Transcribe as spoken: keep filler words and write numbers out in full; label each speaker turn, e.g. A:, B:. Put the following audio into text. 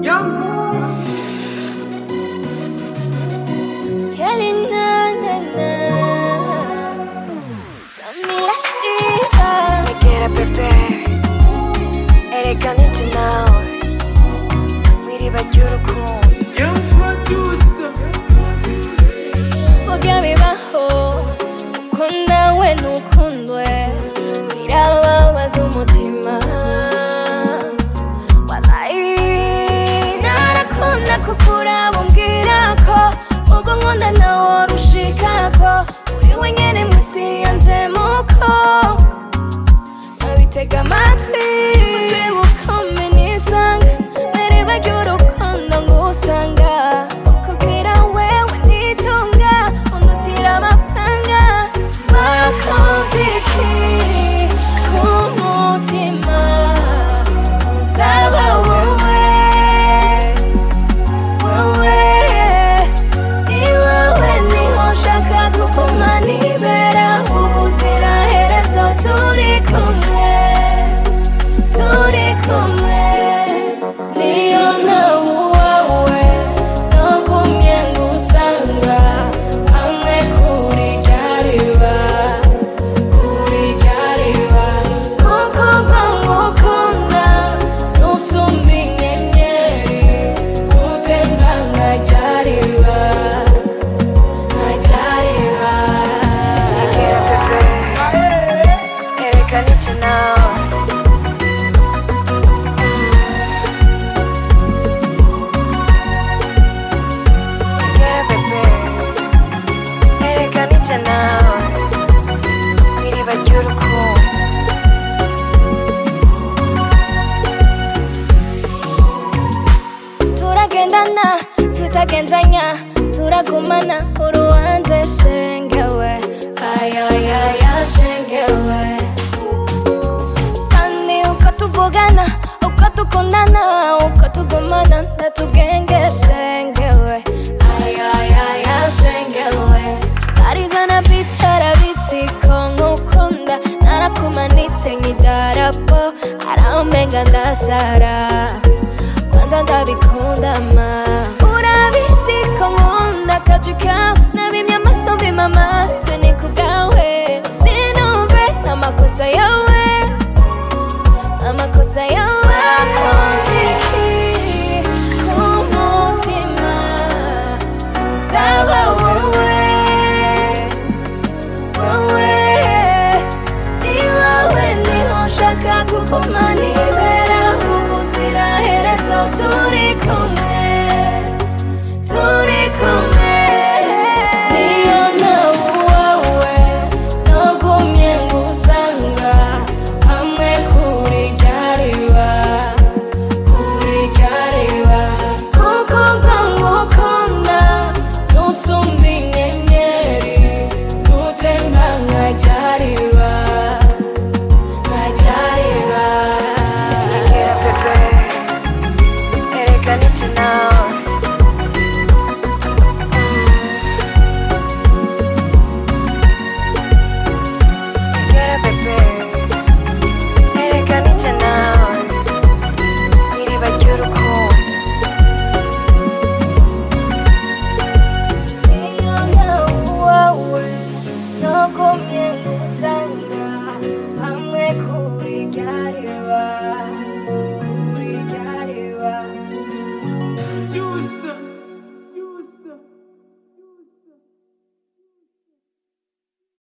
A: Kelly na na na Camila Diva
B: Me quiere bebé Erega nitse nawe Wiriba ry'urukundo
C: Young producer
A: Burya bibaho Uko nawe nukundwe Birababaza umutima Wallahi Narakunda kukuraba umbwira ko Ubwo nkunda nawe rushikako Uri wenyene mw'isi yanje muko Nabitega amatwi Ushibuka umenisanga Meriba ry'urukundo ngusanga Kukubwira wewe nitunga Undutira amafaranga Wakoze iki ku mutima Usaba wowe Wowe Ni wowe niho nshaka kuguma nibera Ubuziraherezo turi kumwe Turi kumwe Niyo nawe uwawe Nogumye ngusanga Hamwe kuri rya riba Kuri rya riba Kuko ngukunda Nusumba inyenyeri Utemba nka rya riba Nka rya riba
B: Me quiere bebé Erega nitse nawe Me quiere bebé Erega nitse nawe Wiriba ry'urukundo
A: Turagendana, tutagenzanya Turagumana, uruwanje shengewe Ayayaya shengewe Kandi uko tuvugana, uko dukundana Uko tugumana, ndatubwenge shengewe Ayayaya shengewe Tarizana bicara bisiko nkukunda Narakumanitse nk'idarapo Aramenga ndasara Kwanza ndabikunda ma Urabizi ko nkunda akazi kawe Nabimye amaso mbima amatwi ni kubwawe Sinumve amakosa yawe Amakosa yawe